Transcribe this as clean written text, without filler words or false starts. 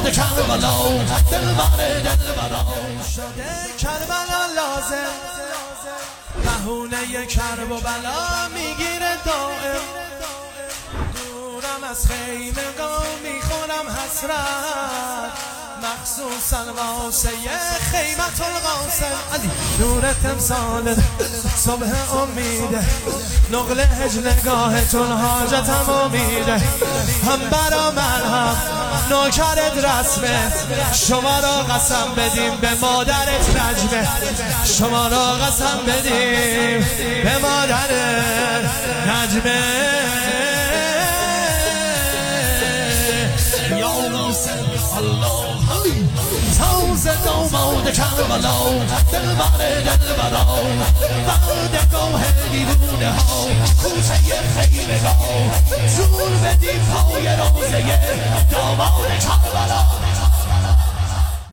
داماد کربلا دلبر دلبرا شده کربلا لازم بهونه کرب و بلا میگیره دائم دورم از خیمه میخورم حسرت مخصوصا واسه خیمت القاسم علی نور تمثال صبح امیده نقل هج نگاهتون حاجتم امیده هم برا من هم نوکرت رسمه شما را قسم بدیم به مادرت نجمه شما را قسم بدیم به مادرت نجمه یا ناصر الله تازه داماد کربلا دلبر دلبرا وعدگاه دیوونه ها کوچه خیمگاه زور بدی پای روزه داماد